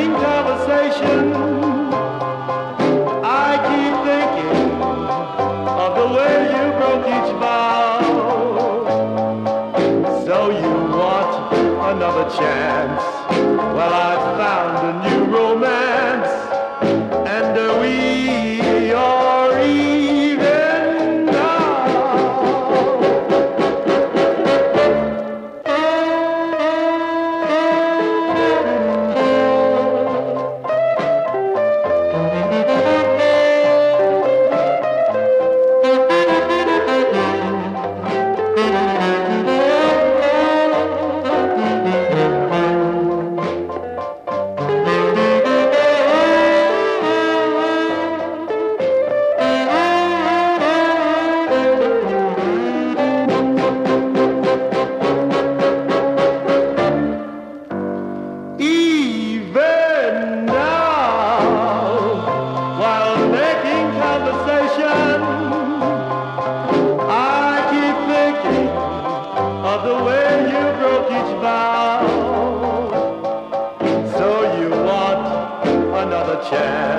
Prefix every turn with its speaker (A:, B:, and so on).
A: making conversation, I keep thinking of the way you broke each vow. So you want another chance? Well, I found a new romance, and we are even now. Even now, while making conversation, I keep thinking of the way you broke each vow. So you want another chance?